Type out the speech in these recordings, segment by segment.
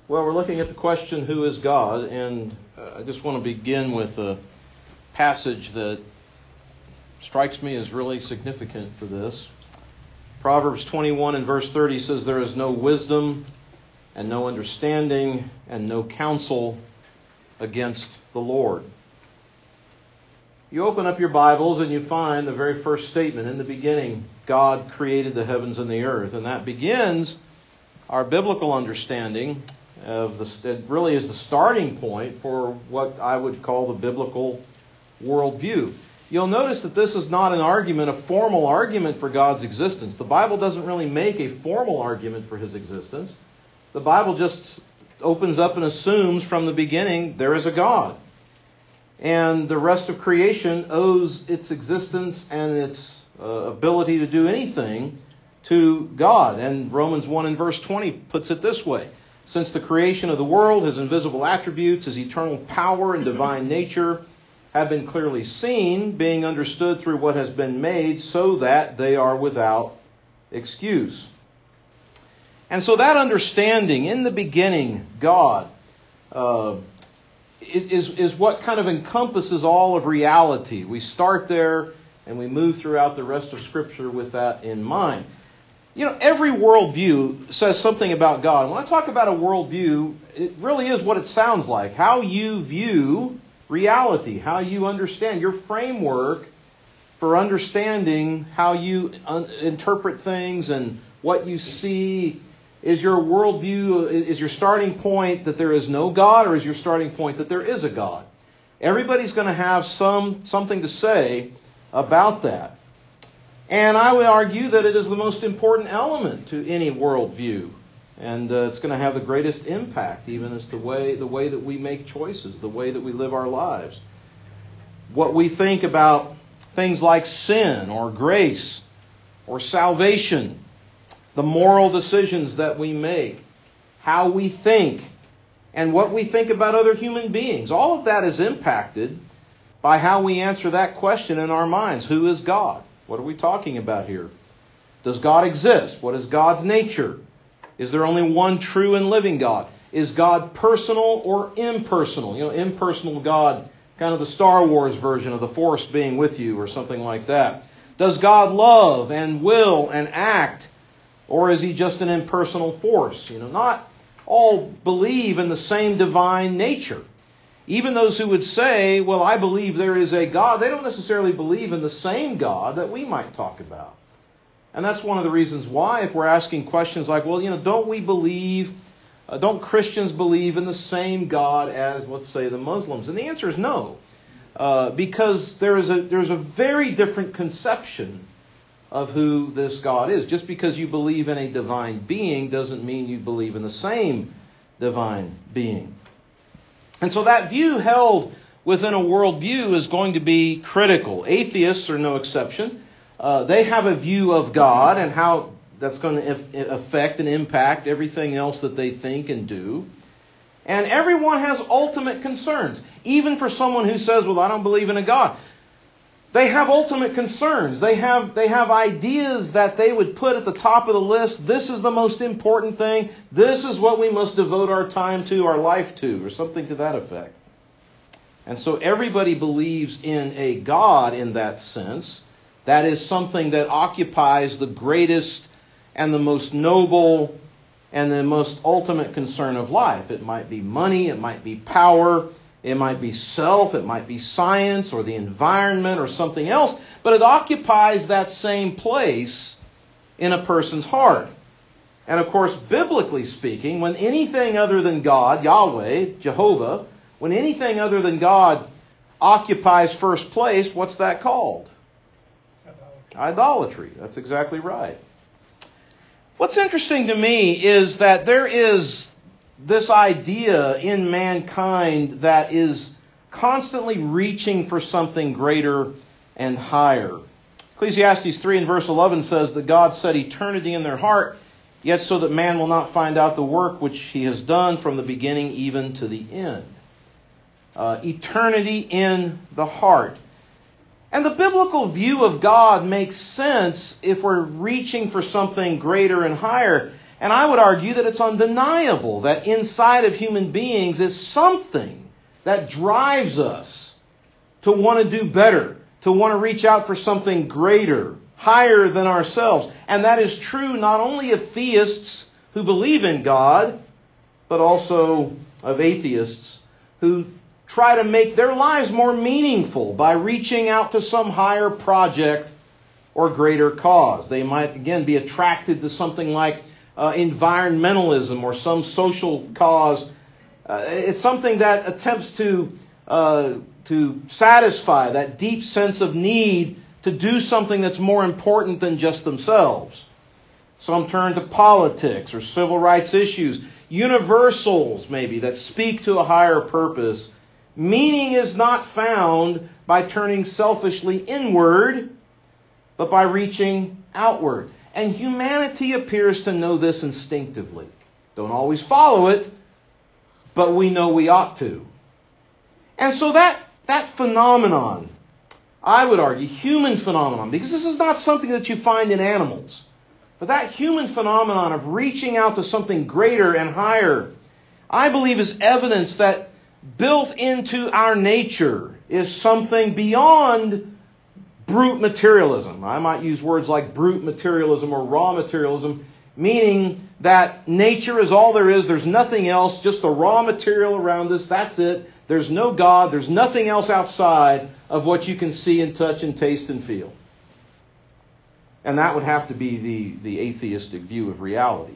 Well, we're looking at the question, who is God? And I just want to begin with a passage that strikes me as really significant for this. Proverbs 21 and verse 30 says, "There is no wisdom and no understanding and no counsel against the Lord." You open up your Bibles and you find the very first statement. In the beginning, God created the heavens and the earth. And that begins our biblical understanding of it really is the starting point for what I would call the biblical worldview. You'll notice that this is not an argument, a formal argument for God's existence. The Bible doesn't really make a formal argument for His existence. The Bible just opens up and assumes from the beginning there is a God. And the rest of creation owes its existence and its ability to do anything to God. And Romans 1 and verse 20 puts it this way: "Since the creation of the world, His invisible attributes, His eternal power and divine nature have been clearly seen, being understood through what has been made, so that they are without excuse." And so that understanding, in the beginning, God, is what kind of encompasses all of reality. We start there and we move throughout the rest of Scripture with that in mind. You know, every worldview says something about God. When I talk about a worldview, it really is what it sounds like. How you view reality, how you understand, your framework for understanding how you interpret things and what you see. Is your worldview, is your starting point that there is no God, or is your starting point that there is a God? Everybody's going to have something to say about that. And I would argue that it is the most important element to any worldview. And it's going to have the greatest impact even as the way that we make choices, the way that we live our lives. What we think about things like sin or grace or salvation, the moral decisions that we make, how we think, and what we think about other human beings. All of that is impacted by how we answer that question in our minds. Who is God? What are we talking about here? Does God exist? What is God's nature? Is there only one true and living God? Is God personal or impersonal? You know, impersonal God, kind of the Star Wars version of the Force being with you or something like that. Does God love and will and act? Or is He just an impersonal force? You know, not all believe in the same divine nature. Even those who would say, well, I believe there is a God, they don't necessarily believe in the same God that we might talk about. And that's one of the reasons why, if we're asking questions like, well, you know, don't Christians believe in the same God as, let's say, the Muslims? And the answer is no. Because there's a very different conception of who this God is. Just because you believe in a divine being doesn't mean you believe in the same divine being. And so that view held within a worldview is going to be critical. Atheists are no exception. They have a view of God and how that's going to affect and impact everything else that they think and do. And everyone has ultimate concerns. Even for someone who says, well, I don't believe in a God. They have ultimate concerns. They have ideas that they would put at the top of the list. This is the most important thing. This is what we must devote our time to, our life to, or something to that effect. And so everybody believes in a God in that sense. That is something that occupies the greatest and the most noble and the most ultimate concern of life. It might be money, it might be power, it might be self, it might be science or the environment or something else, but it occupies that same place in a person's heart. And of course, biblically speaking, when anything other than God, Yahweh, Jehovah, when anything other than God occupies first place, what's that called? Idolatry. That's exactly right. What's interesting to me is that there is this idea in mankind that is constantly reaching for something greater and higher. Ecclesiastes 3 and verse 11 says that God set eternity in their heart, yet so that man will not find out the work which He has done from the beginning even to the end. Eternity in the heart. And the biblical view of God makes sense if we're reaching for something greater and higher. And I would argue that it's undeniable that inside of human beings is something that drives us to want to do better, to want to reach out for something greater, higher than ourselves. And that is true not only of theists who believe in God, but also of atheists who try to make their lives more meaningful by reaching out to some higher project or greater cause. They might, again, be attracted to something like environmentalism or some social cause. It's something that attempts to satisfy that deep sense of need to do something that's more important than just themselves. Some turn to politics or civil rights issues, universals maybe, that speak to a higher purpose. Meaning is not found by turning selfishly inward, but by reaching outward. And humanity appears to know this instinctively. Don't always follow it, but we know we ought to. And so that phenomenon, I would argue, human phenomenon, because this is not something that you find in animals, but that human phenomenon of reaching out to something greater and higher, I believe is evidence that built into our nature is something beyond brute materialism. I might use words like brute materialism or raw materialism, meaning that nature is all there is. There's nothing else, just the raw material around us. That's it. There's no God. There's nothing else outside of what you can see and touch and taste and feel. And that would have to be the atheistic view of reality.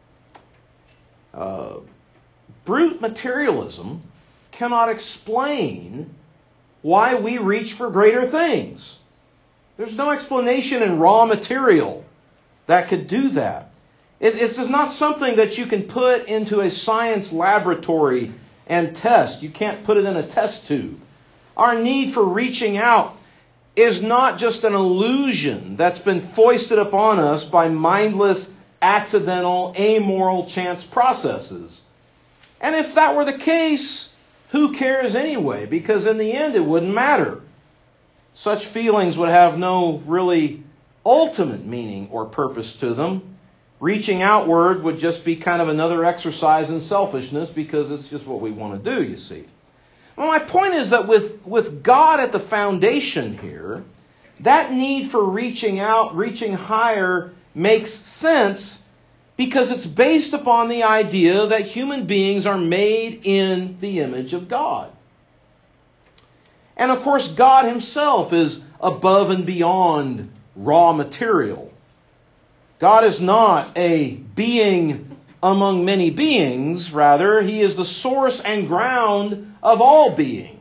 Brute materialism cannot explain why we reach for greater things. There's no explanation in raw material that could do that. It's not something that you can put into a science laboratory and test. You can't put it in a test tube. Our need for reaching out is not just an illusion that's been foisted upon us by mindless, accidental, amoral chance processes. And if that were the case, who cares anyway? Because in the end, it wouldn't matter. Such feelings would have no really ultimate meaning or purpose to them. Reaching outward would just be kind of another exercise in selfishness because it's just what we want to do, you see. Well, my point is that with God at the foundation here, that need for reaching out, reaching higher, makes sense because it's based upon the idea that human beings are made in the image of God. And of course, God Himself is above and beyond raw material. God is not a being among many beings. Rather, He is the source and ground of all being.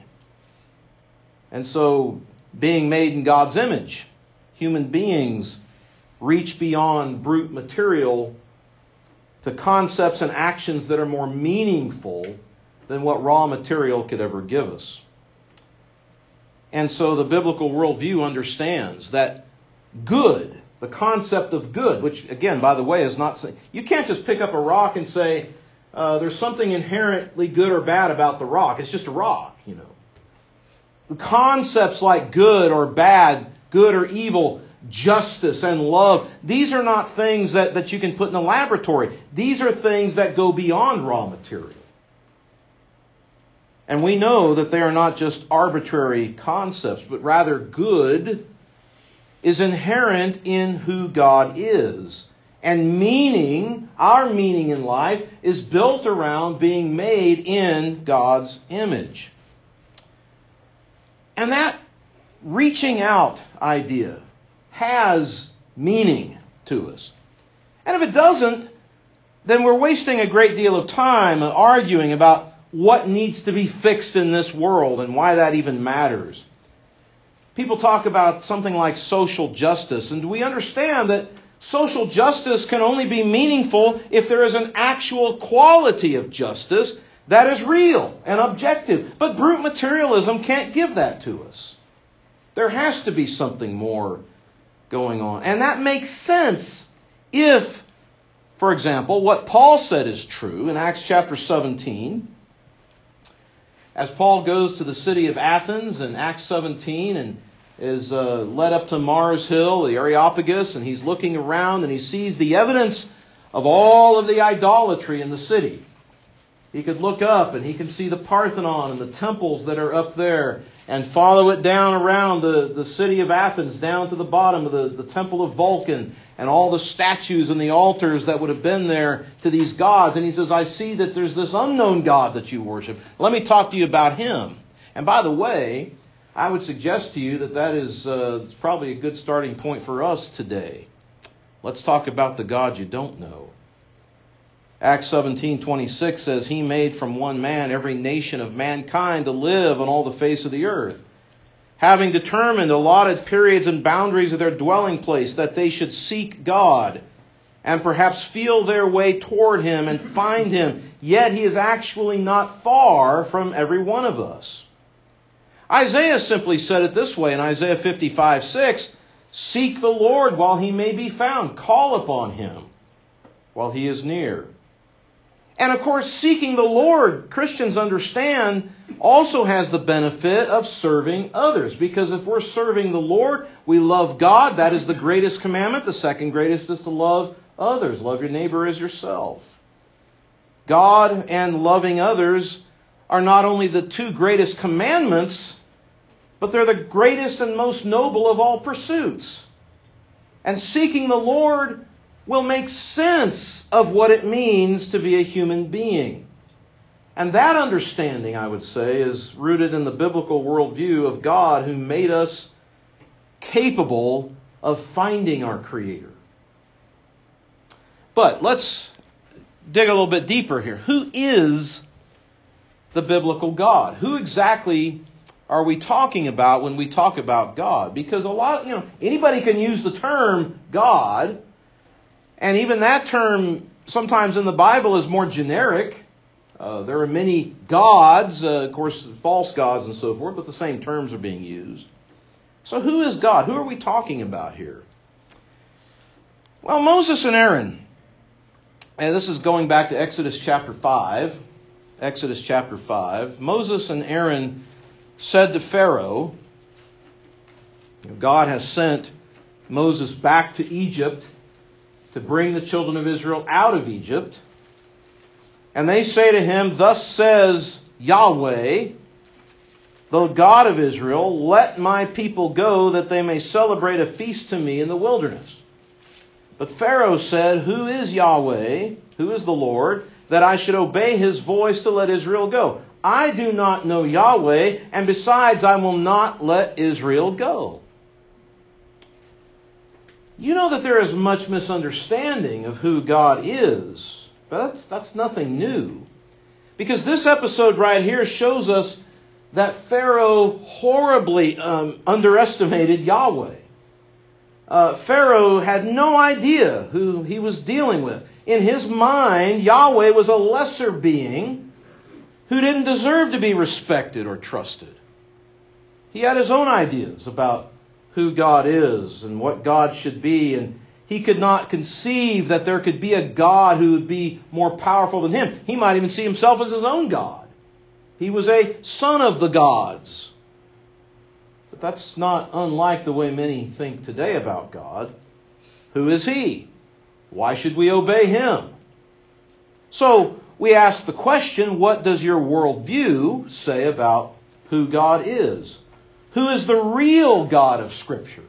And so, being made in God's image, human beings reach beyond brute material to concepts and actions that are more meaningful than what raw material could ever give us. And so the biblical worldview understands that good, the concept of good, which again, by the way, is not... You can't just pick up a rock and say, there's something inherently good or bad about the rock. It's just a rock, you know. The concepts like good or bad, good or evil, justice and love, these are not things that you can put in a laboratory. These are things that go beyond raw material. And we know that they are not just arbitrary concepts, but rather good is inherent in who God is. And meaning, our meaning in life, is built around being made in God's image. And that reaching out idea has meaning to us. And if it doesn't, then we're wasting a great deal of time arguing about what needs to be fixed in this world and why that even matters. People talk about something like social justice, and we understand that social justice can only be meaningful if there is an actual quality of justice that is real and objective. But brute materialism can't give that to us. There has to be something more going on. And that makes sense if, for example, what Paul said is true in Acts chapter 17. As Paul goes to the city of Athens in Acts 17 and is led up to Mars Hill, the Areopagus, and he's looking around and he sees the evidence of all of the idolatry in the city. He could look up and he can see the Parthenon and the temples that are up there and follow it down around the city of Athens, down to the bottom of the temple of Vulcan and all the statues and the altars that would have been there to these gods. And he says, I see that there's this unknown God that you worship. Let me talk to you about him. And by the way, I would suggest to you that is probably a good starting point for us today. Let's talk about the God you don't know. Acts 17:26 says, He made from one man every nation of mankind to live on all the face of the earth, having determined allotted periods and boundaries of their dwelling place, that they should seek God and perhaps feel their way toward Him and find Him. Yet He is actually not far from every one of us. Isaiah simply said it this way in Isaiah 55:6, Seek the Lord while He may be found. Call upon Him while He is near. And of course, seeking the Lord, Christians understand, also has the benefit of serving others. Because if we're serving the Lord, we love God. That is the greatest commandment. The second greatest is to love others. Love your neighbor as yourself. God and loving others are not only the two greatest commandments, but they're the greatest and most noble of all pursuits. And seeking the Lord will make sense of what it means to be a human being. And that understanding, I would say, is rooted in the biblical worldview of God who made us capable of finding our Creator. But let's dig a little bit deeper here. Who is the biblical God? Who exactly are we talking about when we talk about God? Because anybody can use the term God, and even that term sometimes in the Bible is more generic. There are many gods, of course, false gods and so forth, but the same terms are being used. So who is God? Who are we talking about here? Well, Moses and Aaron. And this is going back to Exodus chapter 5. Exodus chapter 5. Moses and Aaron said to Pharaoh, God has sent Moses back to Egypt to bring the children of Israel out of Egypt. And they say to him, Thus says Yahweh, the God of Israel, let my people go that they may celebrate a feast to me in the wilderness. But Pharaoh said, Who is Yahweh? Who is the Lord, that I should obey His voice to let Israel go? I do not know Yahweh, and besides, I will not let Israel go. You know that there is much misunderstanding of who God is, but that's nothing new. Because this episode right here shows us that Pharaoh horribly underestimated Yahweh. Pharaoh had no idea who he was dealing with. In his mind, Yahweh was a lesser being who didn't deserve to be respected or trusted. He had his own ideas about who God is and what God should be, and he could not conceive that there could be a God who would be more powerful than him. He might even see himself as his own God. He was a son of the gods. But that's not unlike the way many think today about God. Who is He? Why should we obey Him? So we ask the question, what does your worldview say about who God is? Who is the real God of Scripture?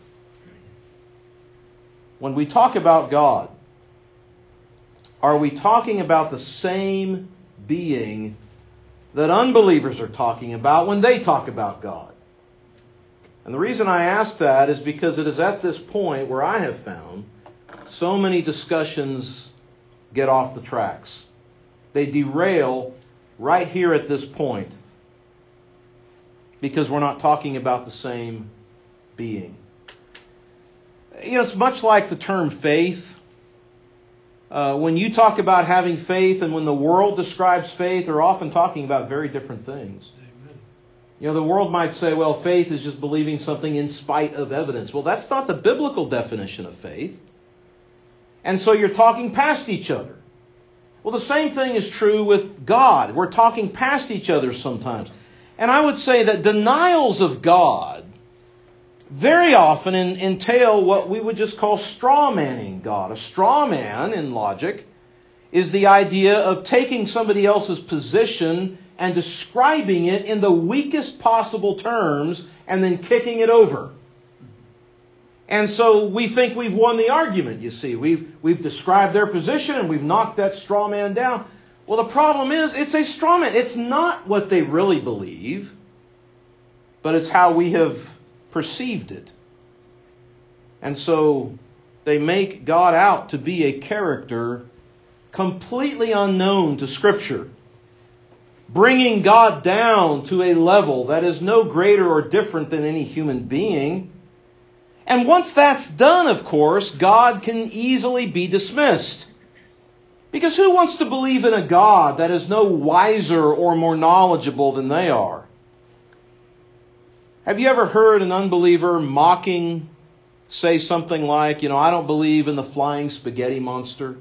When we talk about God, are we talking about the same being that unbelievers are talking about when they talk about God? And the reason I ask that is because it is at this point where I have found so many discussions get off the tracks. They derail right here at this point because we're not talking about the same being. It's much like the term faith. When you talk about having faith and when the world describes faith, they're often talking about very different things. The world might say, well, faith is just believing something in spite of evidence. Well, that's not the biblical definition of faith. And so you're talking past each other. Well, the same thing is true with God. We're talking past each other sometimes. And I would say that denials of God very often entail what we would just call straw manning God. A straw man, in logic, is the idea of taking somebody else's position and describing it in the weakest possible terms and then kicking it over. And so we think we've won the argument, you see. We've described their position and we've knocked that straw man down. Well, the problem is it's a straw man. It's not what they really believe, but it's how we have perceived it. And so they make God out to be a character completely unknown to Scripture, bringing God down to a level that is no greater or different than any human being. And once that's done, of course, God can easily be dismissed. Because who wants to believe in a God that is no wiser or more knowledgeable than they are? Have you ever heard an unbeliever mocking, say something like, I don't believe in the flying spaghetti monster?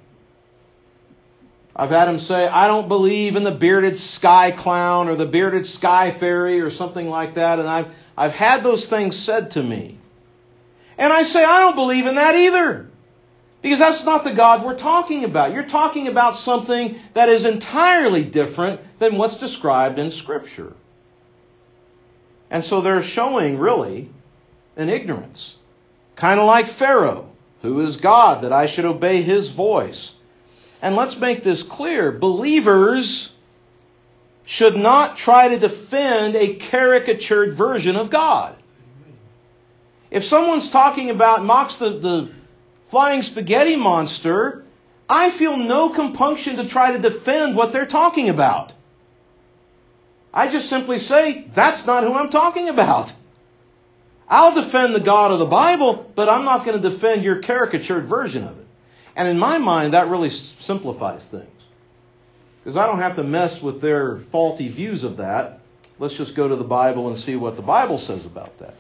I've had him say, I don't believe in the bearded sky clown or the bearded sky fairy or something like that. And I've had those things said to me. And I say, I don't believe in that either. Because that's not the God we're talking about. You're talking about something that is entirely different than what's described in Scripture. And so they're showing, really, an ignorance. Kind of like Pharaoh. Who is God that I should obey his voice? And let's make this clear. Believers should not try to defend a caricatured version of God. If someone's mocks the flying spaghetti monster, I feel no compunction to try to defend what they're talking about. I just simply say, that's not who I'm talking about. I'll defend the God of the Bible, but I'm not going to defend your caricatured version of it. And in my mind, that really simplifies things. Because I don't have to mess with their faulty views of that. Let's just go to the Bible and see what the Bible says about that.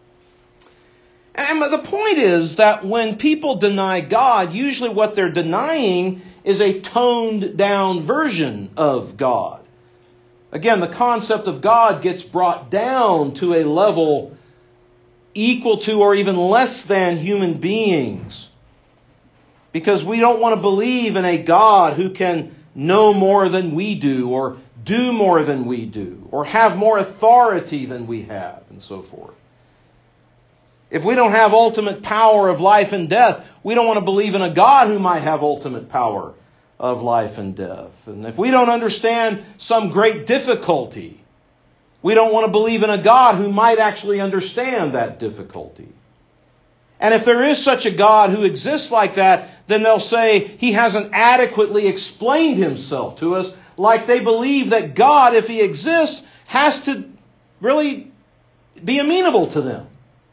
And the point is that when people deny God, usually what they're denying is a toned down version of God. Again, the concept of God gets brought down to a level equal to or even less than human beings. Because we don't want to believe in a God who can know more than we do, or do more than we do, or have more authority than we have, and so forth. If we don't have ultimate power of life and death, we don't want to believe in a God who might have ultimate power of life and death. And if we don't understand some great difficulty, we don't want to believe in a God who might actually understand that difficulty. And if there is such a God who exists like that, then they'll say he hasn't adequately explained himself to us, like they believe that God, if he exists, has to really be amenable to them.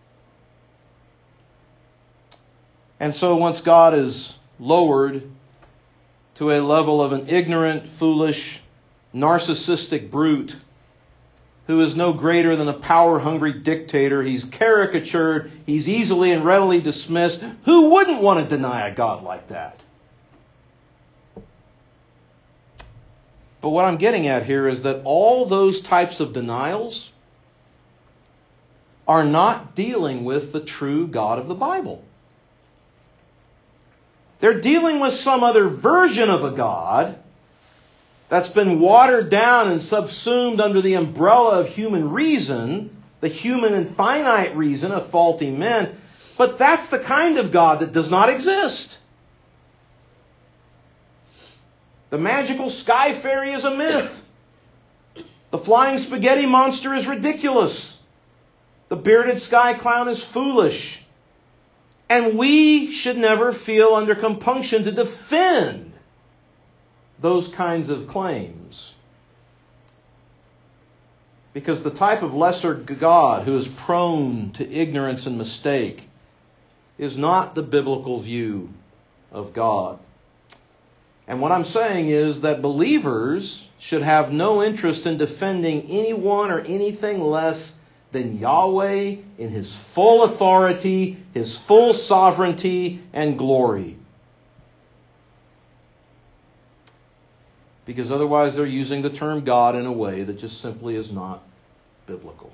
And so once God is lowered to a level of an ignorant, foolish, narcissistic brute who is no greater than a power-hungry dictator, he's caricatured, he's easily and readily dismissed. Who wouldn't want to deny a God like that? But what I'm getting at here is that all those types of denials are not dealing with the true God of the Bible. They're dealing with some other version of a God that's been watered down and subsumed under the umbrella of human reason, the human and finite reason of faulty men. But that's the kind of God that does not exist. The magical sky fairy is a myth. The flying spaghetti monster is ridiculous. The bearded sky clown is foolish. And we should never feel under compunction to defend those kinds of claims. Because the type of lesser God who is prone to ignorance and mistake is not the biblical view of God. And what I'm saying is that believers should have no interest in defending anyone or anything less than Yahweh in His full authority, His full sovereignty and glory. Because otherwise they're using the term God in a way that just simply is not biblical.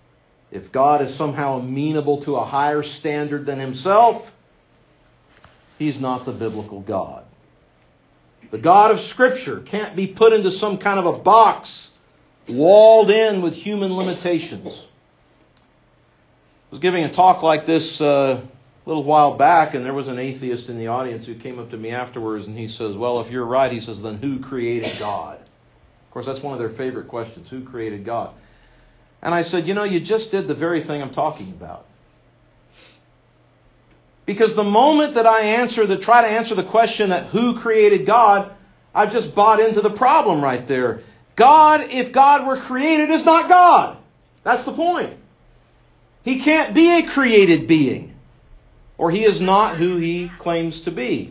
If God is somehow amenable to a higher standard than Himself, He's not the biblical God. The God of Scripture can't be put into some kind of a box, walled in with human limitations. I was giving a talk like this a little while back, and there was an atheist in the audience who came up to me afterwards, and he says, well, if you're right, he says, then who created God? Of course, that's one of their favorite questions. Who created God? And I said, you just did the very thing I'm talking about. Because the moment that I try to answer the question that who created God, I've just bought into the problem right there. God, if God were created, is not God. That's the point. He can't be a created being, or He is not who He claims to be.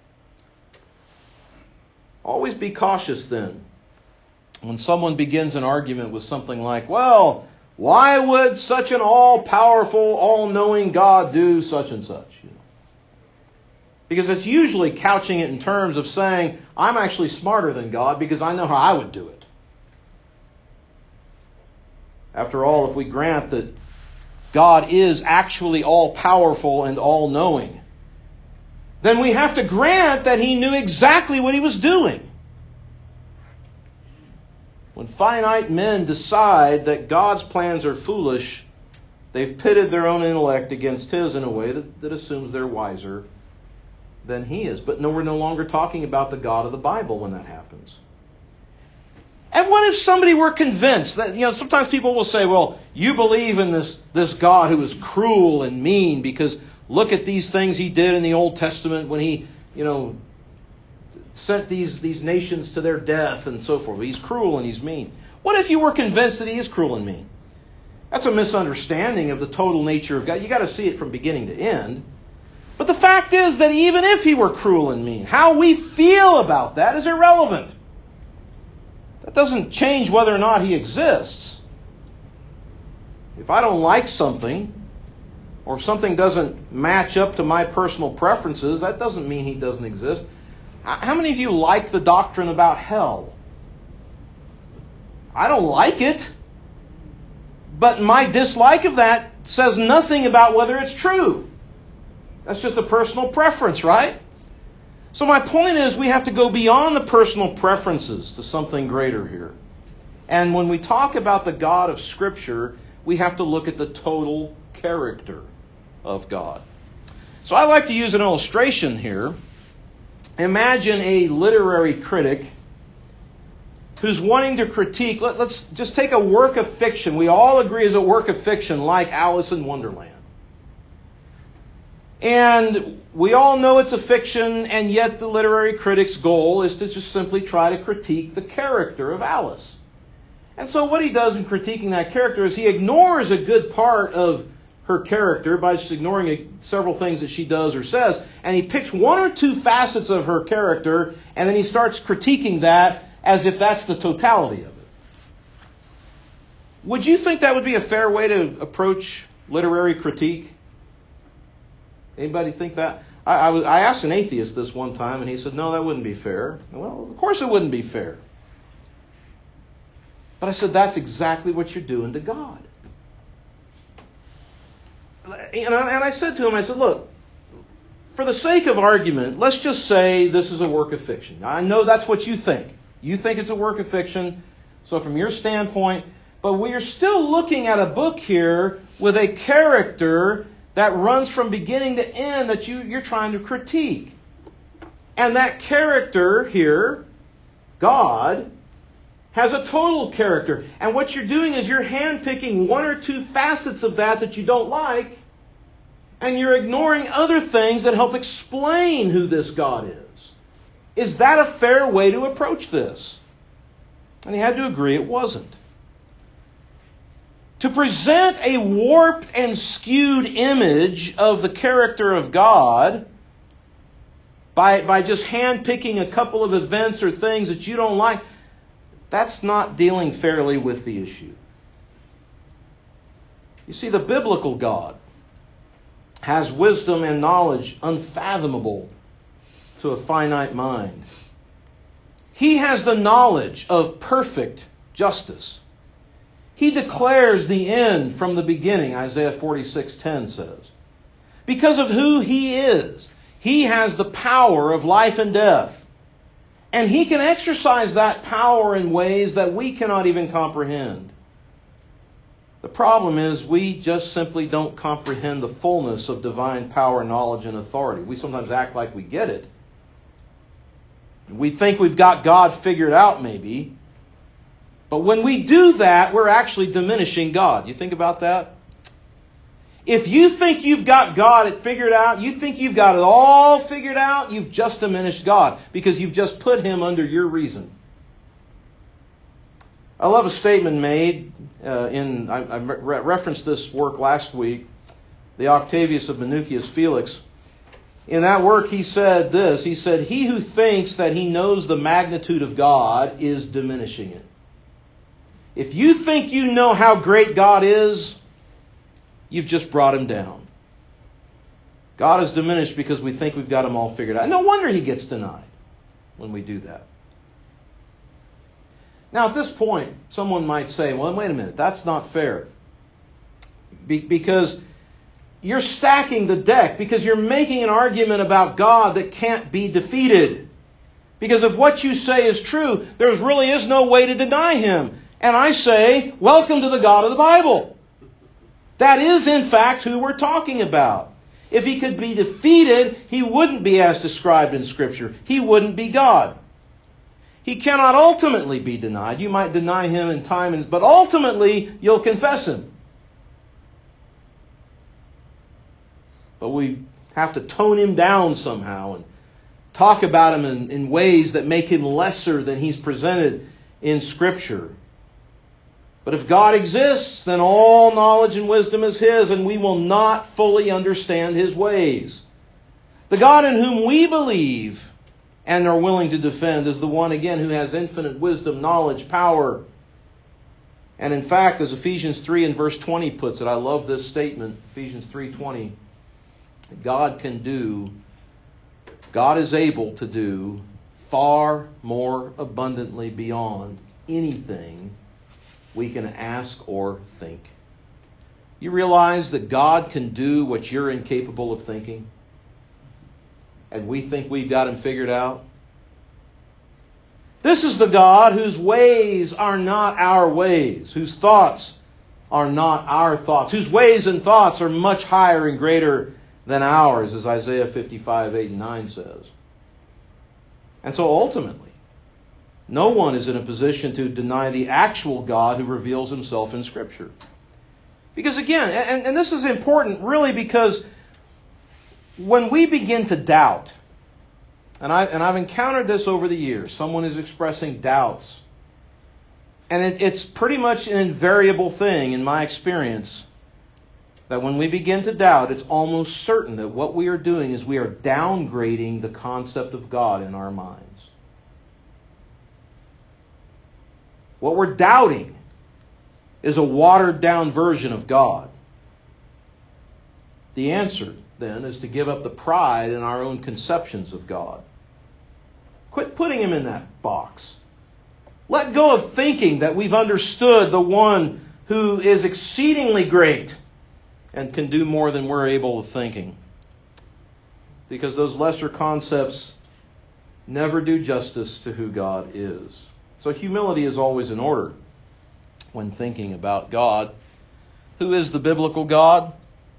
Always be cautious then when someone begins an argument with something like, well, why would such an all-powerful, all-knowing God do such and such? Because it's usually couching it in terms of saying, I'm actually smarter than God because I know how I would do it. After all, if we grant that God is actually all-powerful and all-knowing, then we have to grant that He knew exactly what He was doing. When finite men decide that God's plans are foolish, they've pitted their own intellect against His in a way that assumes they're wiser than He is. But no, we're no longer talking about the God of the Bible when that happens. And what if somebody were convinced that, sometimes people will say, well, you believe in this God who is cruel and mean because look at these things He did in the Old Testament when He, sent these nations to their death and so forth. He's cruel and He's mean. What if you were convinced that He is cruel and mean? That's a misunderstanding of the total nature of God. You got to see it from beginning to end. But the fact is that even if He were cruel and mean, how we feel about that is irrelevant. That doesn't change whether or not He exists. If I don't like something, or if something doesn't match up to my personal preferences, that doesn't mean He doesn't exist. How many of you like the doctrine about hell? I don't like it. But my dislike of that says nothing about whether it's true. That's just a personal preference, right? So my point is we have to go beyond the personal preferences to something greater here. And when we talk about the God of Scripture, we have to look at the total character of God. So I like to use an illustration here. Imagine a literary critic who's wanting to critique, let's just take a work of fiction. We all agree is a work of fiction like Alice in Wonderland. And we all know it's a fiction, and yet the literary critic's goal is to just simply try to critique the character of Alice. And so what he does in critiquing that character is he ignores a good part of her character by just ignoring several things that she does or says, and he picks one or two facets of her character, and then he starts critiquing that as if that's the totality of it. Would you think that would be a fair way to approach literary critique? Anybody think that? I asked an atheist this one time, and he said, no, that wouldn't be fair. Well, of course it wouldn't be fair. But I said, that's exactly what you're doing to God. And I said to him, I said, look, for the sake of argument, let's just say this is a work of fiction. I know that's what you think. You think it's a work of fiction. So from your standpoint, but we are still looking at a book here with a character that runs from beginning to end that you're trying to critique. And that character here, God, has a total character. And what you're doing is you're handpicking one or two facets of that you don't like, and you're ignoring other things that help explain who this God is. Is that a fair way to approach this? And he had to agree it wasn't. To present a warped and skewed image of the character of God by just handpicking a couple of events or things that you don't like, that's not dealing fairly with the issue. You see, the biblical God has wisdom and knowledge unfathomable to a finite mind. He has the knowledge of perfect justice. He declares the end from the beginning, Isaiah 46:10 says. Because of who He is, He has the power of life and death. And He can exercise that power in ways that we cannot even comprehend. The problem is we just simply don't comprehend the fullness of divine power, knowledge, and authority. We sometimes act like we get it. We think we've got God figured out maybe. But when we do that, we're actually diminishing God. You think about that? If you think you've got God figured out, you think you've got it all figured out, you've just diminished God because you've just put Him under your reason. I love a statement made I referenced this work last week, the Octavius of Minucius Felix. In that work he said this, he said, "He who thinks that he knows the magnitude of God is diminishing it." If you think you know how great God is, you've just brought Him down. God is diminished because we think we've got Him all figured out. No wonder He gets denied when we do that. Now at this point, someone might say, well, wait a minute, that's not fair. Because you're stacking the deck, because you're making an argument about God that can't be defeated. Because if what you say is true, there really is no way to deny Him. And I say, welcome to the God of the Bible. That is, in fact, who we're talking about. If He could be defeated, He wouldn't be as described in Scripture. He wouldn't be God. He cannot ultimately be denied. You might deny Him in time, but ultimately you'll confess Him. But we have to tone Him down somehow and talk about Him in ways that make Him lesser than He's presented in Scripture. But if God exists, then all knowledge and wisdom is His, and we will not fully understand His ways. The God in whom we believe and are willing to defend is the one, again, who has infinite wisdom, knowledge, power. And in fact, as Ephesians 3 and verse 20 puts it, I love this statement, Ephesians 3:20, God is able to do far more abundantly beyond anything we can ask or think. You realize that God can do what you're incapable of thinking? And we think we've got Him figured out? This is the God whose ways are not our ways, whose thoughts are not our thoughts, whose ways and thoughts are much higher and greater than ours, as Isaiah 55, 8 and 9 says. And so ultimately, no one is in a position to deny the actual God who reveals Himself in Scripture. Because again, and this is important really because when we begin to doubt, and I've encountered this over the years, someone is expressing doubts, and it's pretty much an invariable thing in my experience that when we begin to doubt, it's almost certain that what we are doing is we are downgrading the concept of God in our minds. What we're doubting is a watered-down version of God. The answer, then, is to give up the pride in our own conceptions of God. Quit putting Him in that box. Let go of thinking that we've understood the one who is exceedingly great and can do more than we're able of thinking. Because those lesser concepts never do justice to who God is. So humility is always in order when thinking about God. Who is the biblical God?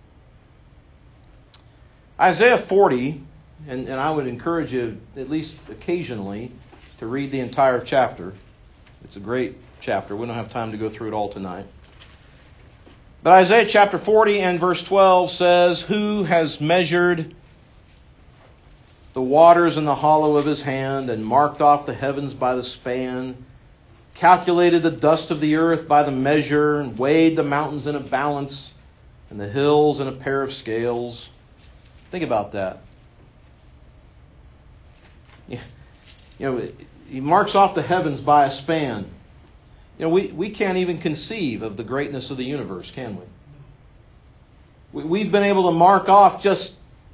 Isaiah 40, and I would encourage you at least occasionally to read the entire chapter. It's a great chapter. We don't have time to go through it all tonight. But Isaiah chapter 40 and verse 12 says, "Who has measured the waters in the hollow of His hand, and marked off the heavens by the span, calculated the dust of the earth by the measure, and weighed the mountains in a balance, and the hills in a pair of scales." Think about that. You know, He marks off the heavens by a span. You know, we can't even conceive of the greatness of the universe, can we? We've been able to mark off just,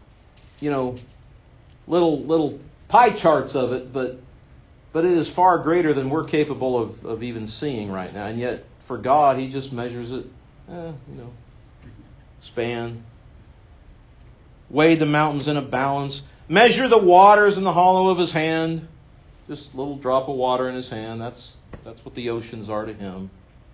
little pie charts of it, but it is far greater than we're capable of even seeing right now. And yet, for God, He just measures it, span. Weighed the mountains in a balance, measure the waters in the hollow of His hand. Just a little drop of water in His hand. That's what the oceans are to Him.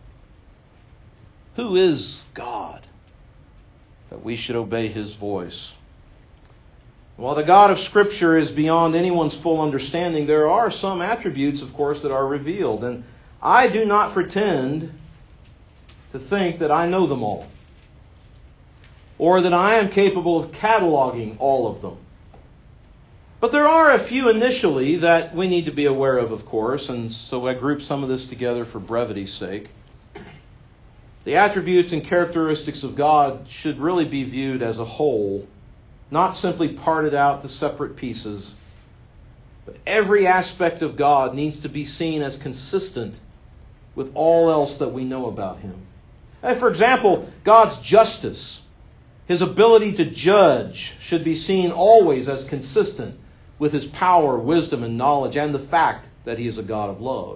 Who is God that we should obey His voice? While the God of Scripture is beyond anyone's full understanding, there are some attributes, of course, that are revealed. And I do not pretend to think that I know them all, or that I am capable of cataloging all of them. But there are a few initially that we need to be aware of course, and so I grouped some of this together for brevity's sake. The attributes and characteristics of God should really be viewed as a whole, not simply parted out to separate pieces. But every aspect of God needs to be seen as consistent with all else that we know about Him. And for example, God's justice, His ability to judge, should be seen always as consistent with His power, wisdom, and knowledge, and the fact that He is a God of love.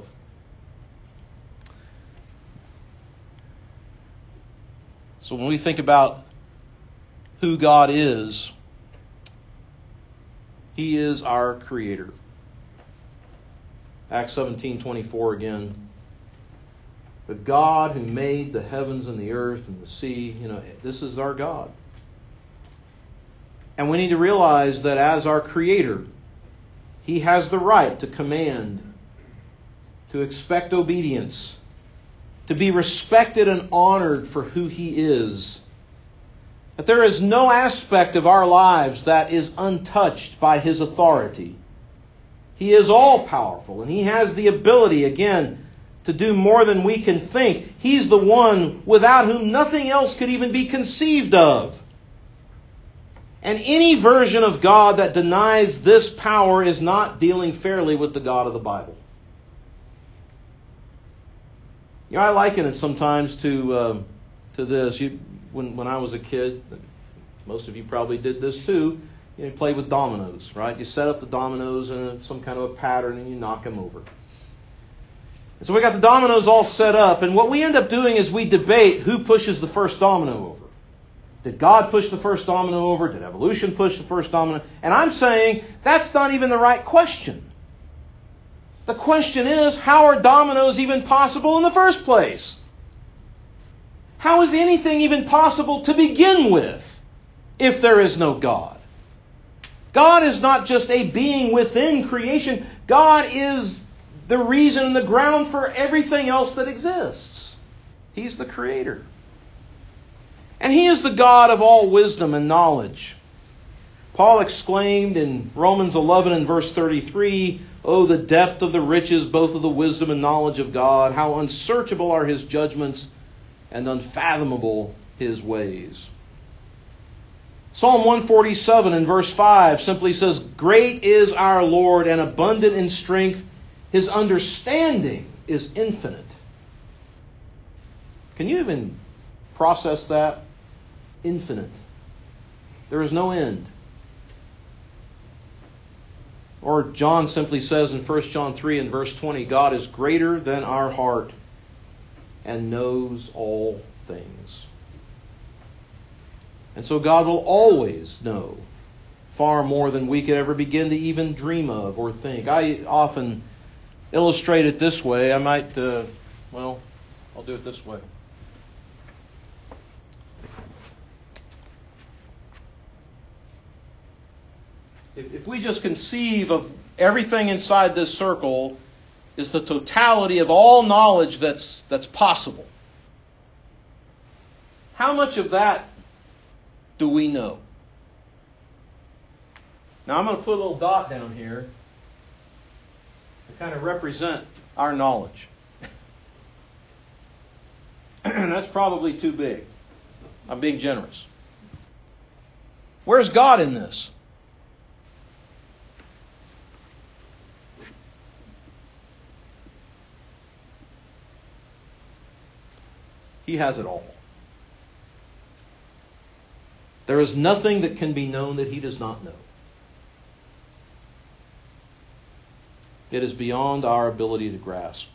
So when we think about who God is, He is our Creator. Acts 17:24 again. The God who made the heavens and the earth and the sea, this is our God. And we need to realize that as our Creator, He has the right to command, to expect obedience, to be respected and honored for who He is. That there is no aspect of our lives that is untouched by His authority. He is all-powerful, and He has the ability, again, to do more than we can think. He's the one without whom nothing else could even be conceived of. And any version of God that denies this power is not dealing fairly with the God of the Bible. I liken it sometimes to this. When I was a kid, most of you probably did this too. You play with dominoes, right? You set up the dominoes in some kind of a pattern and you knock them over. And so we got the dominoes all set up, and what we end up doing is we debate who pushes the first domino over. Did God push the first domino over? Did evolution push the first domino? And I'm saying that's not even the right question. The question is, how are dominoes even possible in the first place? How is anything even possible to begin with if there is no God? God is not just a being within creation. God is the reason and the ground for everything else that exists. He's the Creator. And He is the God of all wisdom and knowledge. Paul exclaimed in Romans 11 and verse 33, "Oh, the depth of the riches, both of the wisdom and knowledge of God! How unsearchable are His judgments and unfathomable His ways." Psalm 147 and verse 5 simply says, "Great is our Lord and abundant in strength. His understanding is infinite." Can you even process that? Infinite. There is no end. Or John simply says in 1 John 3 and verse 20, God is greater than our heart and knows all things. And so God will always know far more than we could ever begin to even dream of or think. I often illustrate it this way. I'll do it this way. If we just conceive of everything inside this circle is the totality of all knowledge that's possible, how much of that do we know? Now I'm going to put a little dot down here to kind of represent our knowledge. And that's probably too big. I'm being generous. Where's God in this? He has it all. There is nothing that can be known that He does not know. It is beyond our ability to grasp.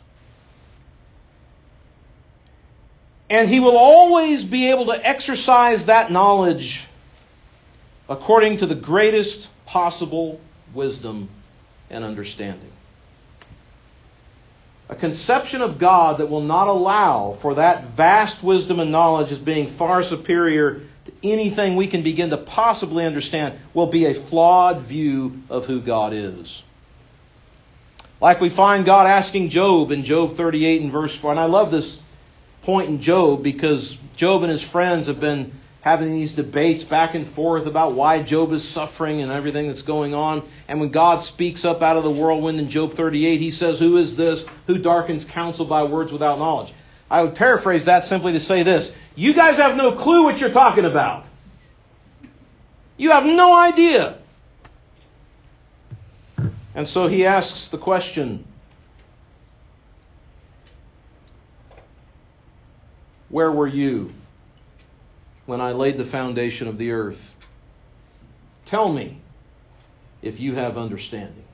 And He will always be able to exercise that knowledge according to the greatest possible wisdom and understanding. A conception of God that will not allow for that vast wisdom and knowledge as being far superior to anything we can begin to possibly understand will be a flawed view of who God is. Like we find God asking Job in Job 38 and verse 4. And I love this point in Job because Job and his friends have been having these debates back and forth about why Job is suffering and everything that's going on. And when God speaks up out of the whirlwind in Job 38, he says, "Who is this? Who darkens counsel by words without knowledge?" I would paraphrase that simply to say this: you guys have no clue what you're talking about. You have no idea. And so he asks the question, where were you when I laid the foundation of the earth? Tell me if you have understanding.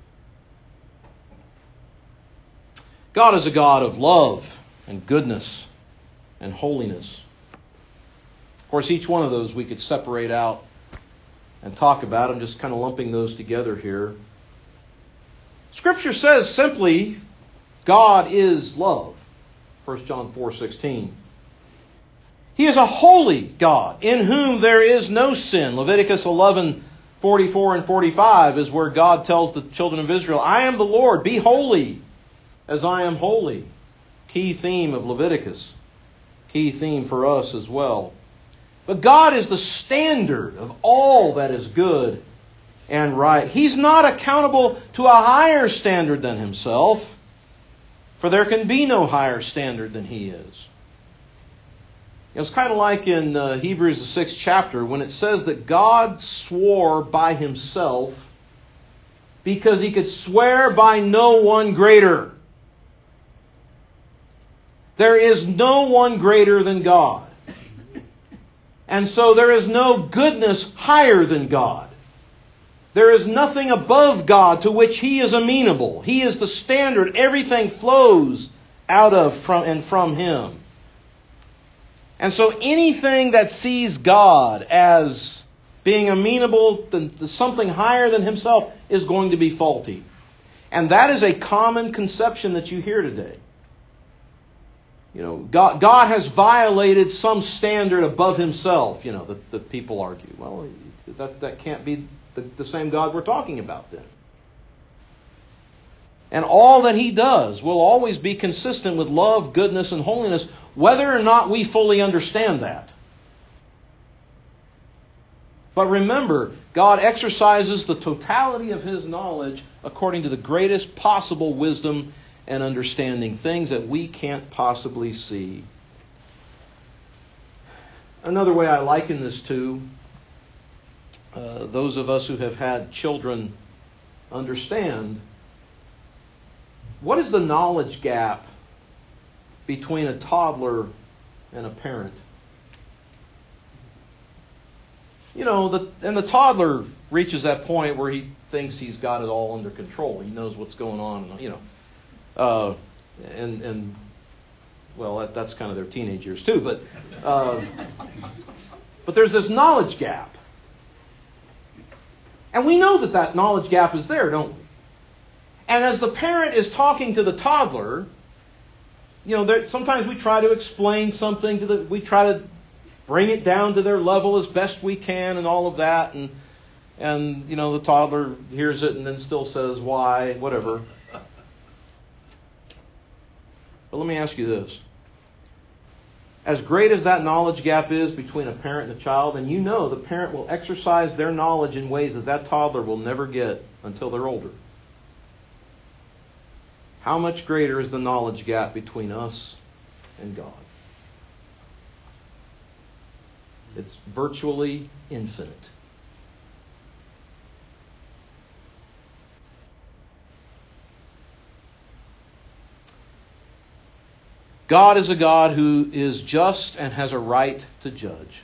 God is a God of love and goodness and holiness. Of course, each one of those we could separate out and talk about. I'm just kind of lumping those together here. Scripture says simply, God is love. 1 John 4:16. He is a holy God in whom there is no sin. Leviticus 11:44 and 45 is where God tells the children of Israel, "I am the Lord, be holy as I am holy." Key theme of Leviticus. Key theme for us as well. But God is the standard of all that is good and right. He's not accountable to a higher standard than Himself, for there can be no higher standard than He is. It's kind of like in Hebrews the 6th chapter when it says that God swore by Himself because He could swear by no one greater. There is no one greater than God. And so there is no goodness higher than God. There is nothing above God to which He is amenable. He is the standard. Everything flows out of from Him. And so anything that sees God as being amenable to something higher than Himself is going to be faulty. And that is a common conception that you hear today. You know, God has violated some standard above Himself. You know, the people argue. Well, that can't be the same God we're talking about then. And all that He does will always be consistent with love, goodness, and holiness, whether or not we fully understand that. But remember, God exercises the totality of His knowledge according to the greatest possible wisdom and understanding, things that we can't possibly see. Another way I liken this to, those of us who have had children understand, what is the knowledge gap between a toddler and a parent? You know, the toddler reaches that point where he thinks he's got it all under control. He knows what's going on, you know. Well, that's kind of their teenage years too. But there's this knowledge gap. And we know that knowledge gap is there, don't we? And as the parent is talking to the toddler, you know, sometimes we try to explain something we try to bring it down to their level as best we can and all of that. And you know, the toddler hears it and then still says, why, whatever. But let me ask you this. As great as that knowledge gap is between a parent and a child, and you know the parent will exercise their knowledge in ways that toddler will never get until they're older. How much greater is the knowledge gap between us and God? It's virtually infinite. God is a God who is just and has a right to judge.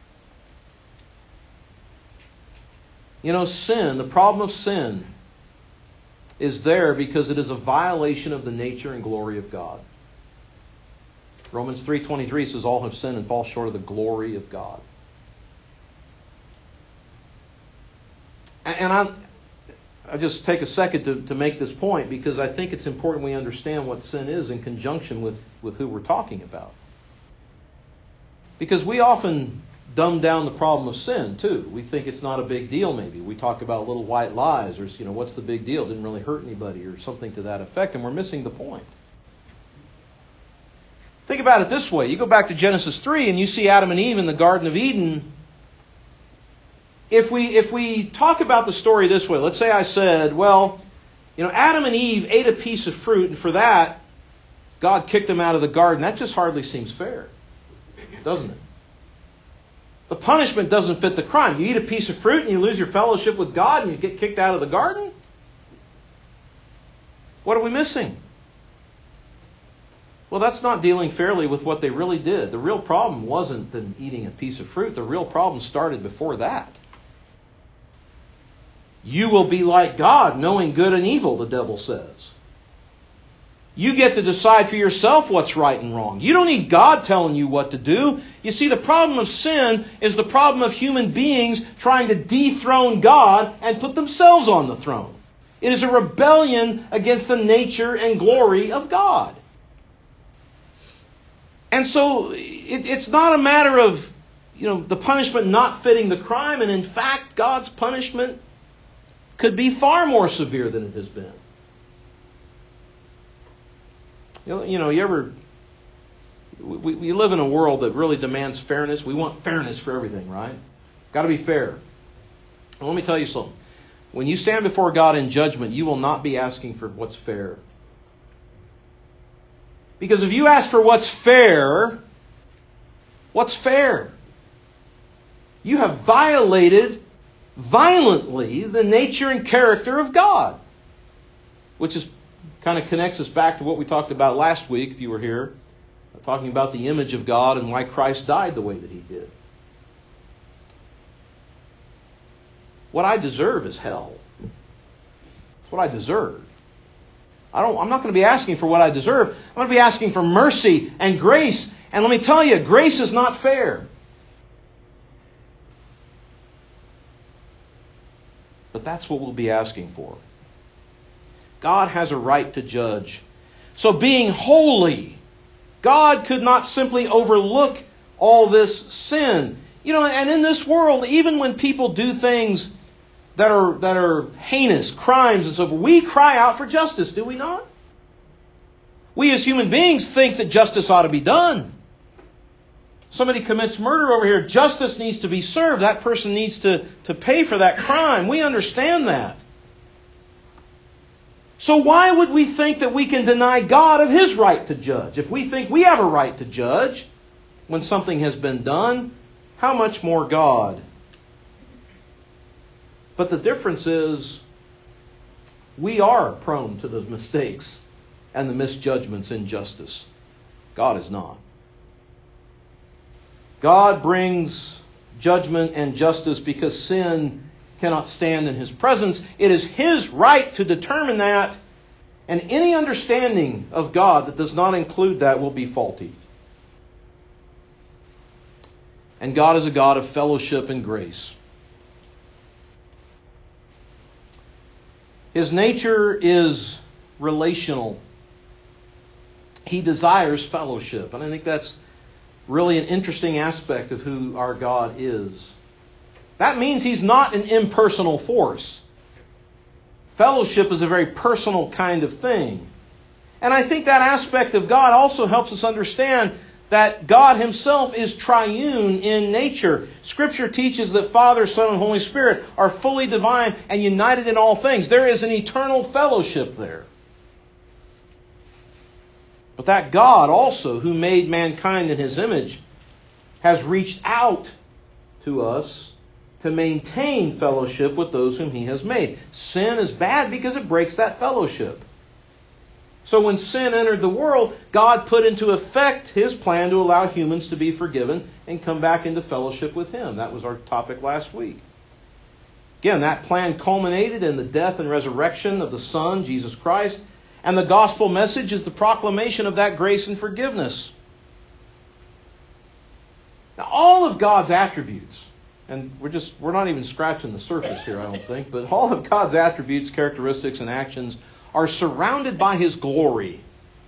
You know, sin, the problem of sin, is there because it is a violation of the nature and glory of God. Romans 3:23 says all have sinned and fall short of the glory of God. And I just take a second to make this point, because I think it's important we understand what sin is in conjunction with who we're talking about. Because we often dumb down the problem of sin too. We think it's not a big deal maybe. We talk about little white lies, or what's the big deal? It didn't really hurt anybody, or something to that effect, and we're missing the point. Think about it this way. You go back to Genesis 3 and you see Adam and Eve in the Garden of Eden. If we talk about the story this way, let's say I said, well, Adam and Eve ate a piece of fruit, and for that, God kicked them out of the garden. That just hardly seems fair, doesn't it? The punishment doesn't fit the crime. You eat a piece of fruit and you lose your fellowship with God and you get kicked out of the garden? What are we missing? Well, that's not dealing fairly with what they really did. The real problem wasn't them eating a piece of fruit. The real problem started before that. You will be like God, knowing good and evil, the devil says. You get to decide for yourself what's right and wrong. You don't need God telling you what to do. You see, the problem of sin is the problem of human beings trying to dethrone God and put themselves on the throne. It is a rebellion against the nature and glory of God. And so it's not a matter of the punishment not fitting the crime, and in fact, God's punishment could be far more severe than it has been. We live in a world that really demands fairness. We want fairness for everything, right? It's got to be fair. And let me tell you something. When you stand before God in judgment, you will not be asking for what's fair. Because if you ask for what's fair, you have violated violently the nature and character of God. Which is kind of connects us back to what we talked about last week, if you were here, talking about the image of God and why Christ died the way that He did. What I deserve is hell. It's what I deserve. I'm not going to be asking for what I deserve. I'm going to be asking for mercy and grace. And let me tell you, grace is not fair. But that's what we'll be asking for. God has a right to judge. So being holy, God could not simply overlook all this sin. And in this world, even when people do things that are heinous, crimes and so forth, we cry out for justice, do we not? We as human beings think that justice ought to be done. Somebody commits murder over here, justice needs to be served. That person needs to pay for that crime. We understand that. So why would we think that we can deny God of His right to judge? If we think we have a right to judge when something has been done, how much more God? But the difference is we are prone to the mistakes and the misjudgments in justice. God is not. God brings judgment and justice because sin cannot stand in His presence. It is His right to determine that, and any understanding of God that does not include that will be faulty. And God is a God of fellowship and grace. His nature is relational. He desires fellowship. And I think that's really an interesting aspect of who our God is. That means He's not an impersonal force. Fellowship is a very personal kind of thing. And I think that aspect of God also helps us understand that God Himself is triune in nature. Scripture teaches that Father, Son, and Holy Spirit are fully divine and united in all things. There is an eternal fellowship there. But that God also, who made mankind in His image, has reached out to us to maintain fellowship with those whom He has made. Sin is bad because it breaks that fellowship. So when sin entered the world, God put into effect His plan to allow humans to be forgiven and come back into fellowship with Him. That was our topic last week. Again, that plan culminated in the death and resurrection of the Son, Jesus Christ, and the gospel message is the proclamation of that grace and forgiveness. Now, all of God's attributes and we're not even scratching the surface here, I don't think, but all of God's attributes, characteristics, and actions are surrounded by His glory.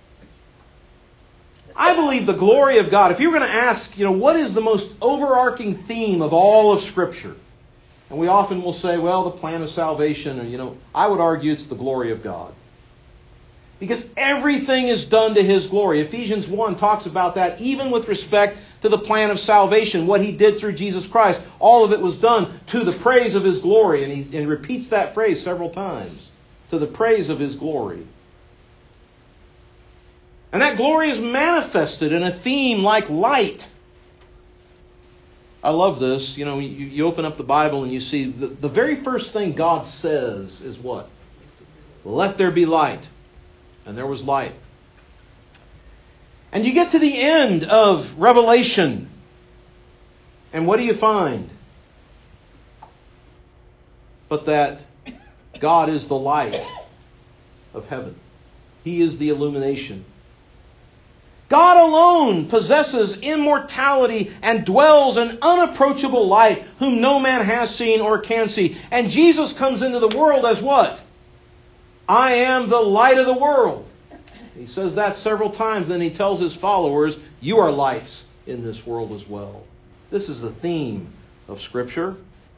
I believe the glory of God, if you were going to ask, what is the most overarching theme of all of Scripture? And we often will say, well, the plan of salvation, or, I would argue it's the glory of God. Because everything is done to His glory. Ephesians 1 talks about that even with respect to the plan of salvation, what He did through Jesus Christ. All of it was done to the praise of His glory. And He repeats that phrase several times. To the praise of His glory. And that glory is manifested in a theme like light. I love this. You open up the Bible and you see the very first thing God says is what? Let there be light. And there was light. And you get to the end of Revelation. And what do you find? But that God is the light of heaven. He is the illumination. God alone possesses immortality and dwells in unapproachable light, whom no man has seen or can see. And Jesus comes into the world as what? I am the light of the world. He says that several times. Then He tells His followers, you are lights in this world as well. This is the theme of Scripture.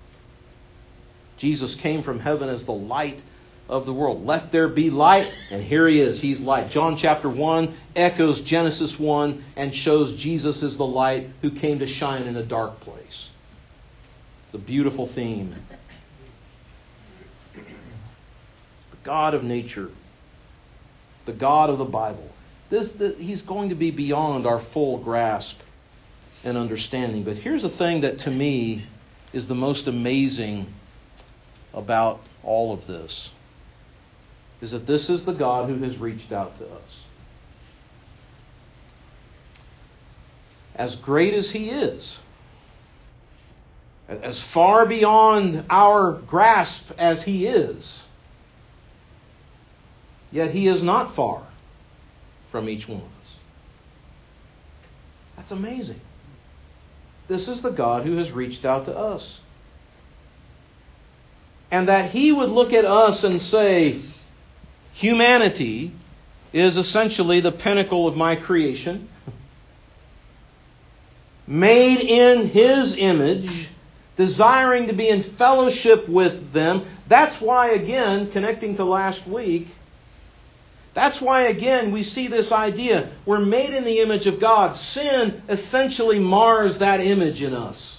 Jesus came from heaven as the light of the world. Let there be light, and here He is. He's light. John chapter 1 echoes Genesis 1 and shows Jesus is the light who came to shine in a dark place. It's a beautiful theme. The God of nature, the God of the Bible. He's going to be beyond our full grasp and understanding. But here's the thing that to me is the most amazing about all of this. Is that this is the God who has reached out to us. As great as He is, as far beyond our grasp as He is, yet He is not far from each one of us. That's amazing. This is the God who has reached out to us. And that He would look at us and say, humanity is essentially the pinnacle of my creation, made in His image, desiring to be in fellowship with them. That's why, again, connecting to last week, that's why, again, we see this idea. We're made in the image of God. Sin essentially mars that image in us.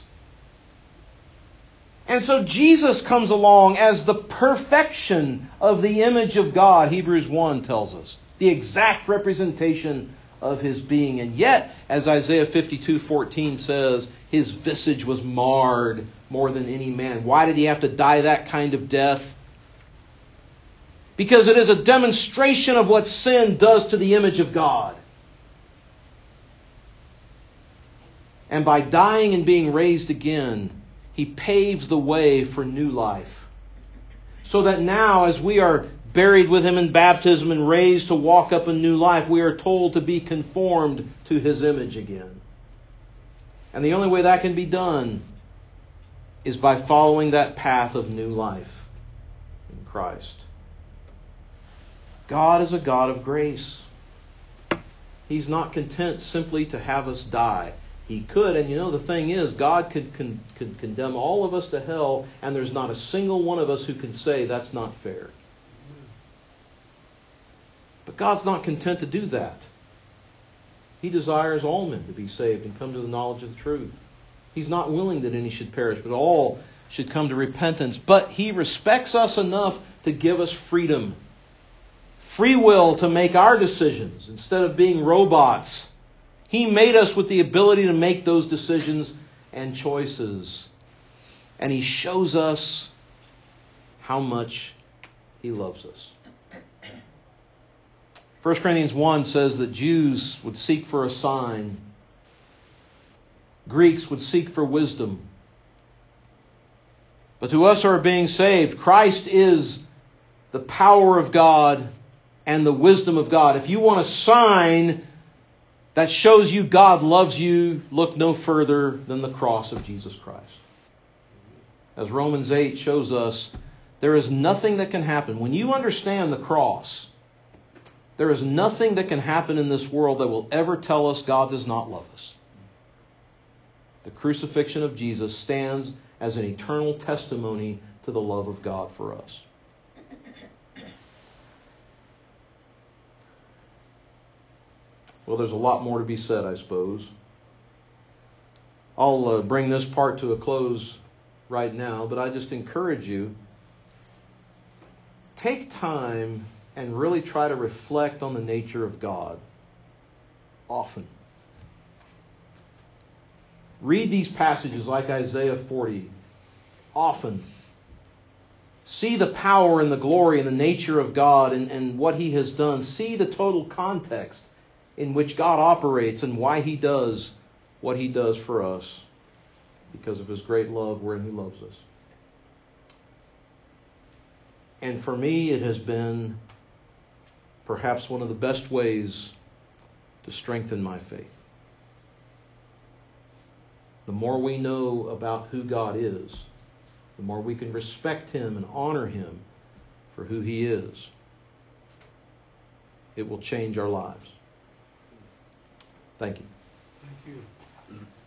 And so Jesus comes along as the perfection of the image of God, Hebrews 1 tells us. The exact representation of His being. And yet, as Isaiah 52:14 says, His visage was marred more than any man. Why did He have to die that kind of death? Because it is a demonstration of what sin does to the image of God. And by dying and being raised again, He paves the way for new life. So that now, as we are buried with Him in baptism and raised to walk up a new life, we are told to be conformed to His image again. And the only way that can be done is by following that path of new life in Christ. God is a God of grace. He's not content simply to have us die. He could, and the thing is, God could condemn all of us to hell, and there's not a single one of us who can say that's not fair. But God's not content to do that. He desires all men to be saved and come to the knowledge of the truth. He's not willing that any should perish, but all should come to repentance. But He respects us enough to give us freedom. Free will to make our decisions instead of being robots. He made us with the ability to make those decisions and choices. And He shows us how much He loves us. 1 Corinthians 1 says that Jews would seek for a sign. Greeks would seek for wisdom. But to us who are being saved, Christ is the power of God and the wisdom of God. If you want a sign that shows you God loves you, look no further than the cross of Jesus Christ. As Romans 8 shows us, there is nothing that can happen. When you understand the cross, there is nothing that can happen in this world that will ever tell us God does not love us. The crucifixion of Jesus stands as an eternal testimony to the love of God for us. Well, there's a lot more to be said, I suppose. I'll bring this part to a close right now, but I just encourage you, take time and really try to reflect on the nature of God often. Read these passages like Isaiah 40 often. See the power and the glory and the nature of God and what He has done. See the total context in which God operates and why He does what He does for us because of His great love wherein He loves us. And for me, it has been perhaps one of the best ways to strengthen my faith. The more we know about who God is, the more we can respect Him and honor Him for who He is. It will change our lives. Thank you. Thank you.